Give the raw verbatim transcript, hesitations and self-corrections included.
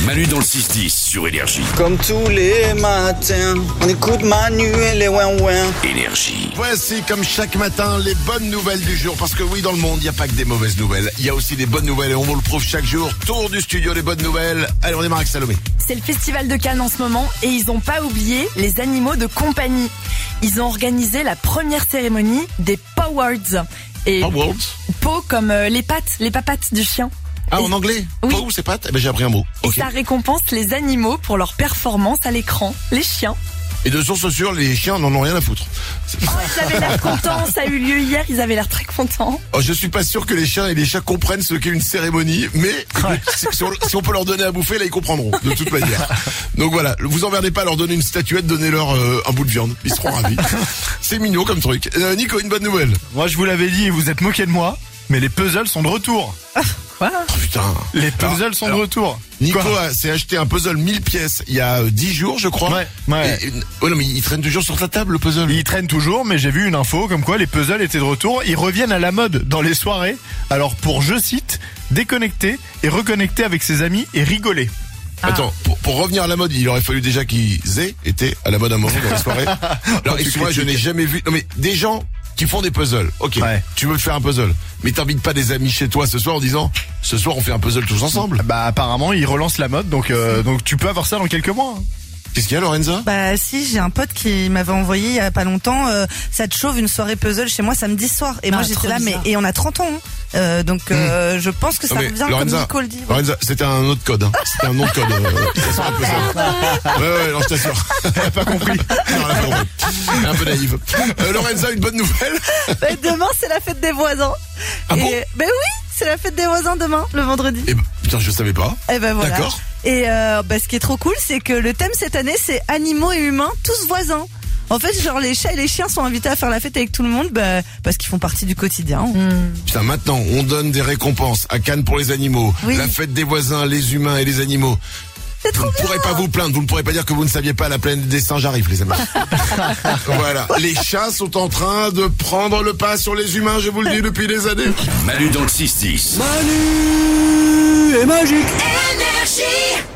Manu dans le six dix sur Énergie. Comme tous les matins, on écoute Manu et les ouin ouin. Énergie. Voici comme chaque matin les bonnes nouvelles du jour. Parce que oui, dans le monde, il n'y a pas que des mauvaises nouvelles. Il y a aussi des bonnes nouvelles et on vous le prouve chaque jour. Tour du studio des bonnes nouvelles. Allez, on démarre avec Salomé. C'est le festival de Cannes en ce moment et ils n'ont pas oublié les animaux de compagnie. Ils ont organisé la première cérémonie des Paw Awards. Et Awards. Paw comme euh, les pattes, les papates du chien. Ah, Et- en anglais? Oui. Paw, c'est pas? Eh ben, j'ai appris un mot. Et Ok. ça récompense les animaux pour leur performance à l'écran. Les chiens. Et de source sûre, les chiens n'en ont rien à foutre. Ils avaient l'air contents, ça a eu lieu hier, ils avaient l'air très contents. Oh, je suis pas sûr que les chiens et les chats comprennent ce qu'est une cérémonie, mais si, si on, si on peut leur donner à bouffer, là, ils comprendront, de toute manière. Donc voilà, vous emmerdez pas à leur donner une statuette, donnez-leur euh, un bout de viande. Ils seront ravis. C'est mignon comme truc. Euh, Nico, une bonne nouvelle. Moi, je vous l'avais dit et vous êtes moqué de moi, mais les puzzles sont de retour. Quoi? Oh, putain. Les puzzles Alors, sont alors, de retour. Nico Quoi a- s'est acheté un puzzle mille pièces il y a euh, dix jours, je crois. Ouais, ouais. Et- et- oh non, mais il traîne toujours sur ta table, le puzzle. Ils traînent toujours, mais j'ai vu une info comme quoi les puzzles étaient de retour. Ils reviennent à la mode dans les soirées. Alors pour, je cite, déconnecter et reconnecter avec ses amis et rigoler. Attends, pour, pour revenir à la mode, il aurait fallu déjà qu'ils aient été à la mode un moment dans la soirée. Alors, Tu excuse-moi, je critiques. n'ai jamais vu... Non mais, des gens qui font des puzzles. Ok, Ouais. tu veux faire un puzzle. Mais t'invites pas des amis chez toi ce soir en disant, ce soir on fait un puzzle tous ensemble. Bah apparemment ils relancent la mode, donc euh, donc tu peux avoir ça dans quelques mois. hein. Qu'est-ce qu'il y a, Lorenza? Bah si, j'ai un pote qui m'avait envoyé il y a pas longtemps euh, ça te chauffe une soirée puzzle chez moi samedi soir et Ah, moi j'étais trop là bizarre. mais et on a trente ans hein. euh, donc euh, je pense que ça Non, mais revient comme Lorenza, Nico le dit. ouais. Lorenza, c'était un autre code. Hein. C'était un nom de code. Euh, ça sera un puzzle. Ouais, ouais, non, je t'assure. Elle a pas compris. Non, elle a pas compris. Elle est un peu naïve. Euh, Lorenza, une bonne nouvelle? Bah, demain c'est la fête des voisins. Ah et, bon ben oui, c'est la fête des voisins demain, le vendredi. Eh ben, putain, je savais pas. Et ben voilà. D'accord. Et euh, bah, ce qui est trop cool, c'est que le thème cette année, c'est animaux et humains, tous voisins. En fait, genre les chats et les chiens sont invités à faire la fête avec tout le monde, bah, parce qu'ils font partie du quotidien. Putain, maintenant, on donne des récompenses à Cannes pour les animaux, Oui. la fête des voisins, les humains et les animaux. C'est trop Vous ne bien. pourrez pas vous plaindre, vous ne pourrez pas dire que vous ne saviez pas, la planète des singes arrive, les amis. Voilà, les chats sont en train de prendre le pas sur les humains, je vous le dis depuis des années. Manu dans le six dix. Manu est magique. Énergie.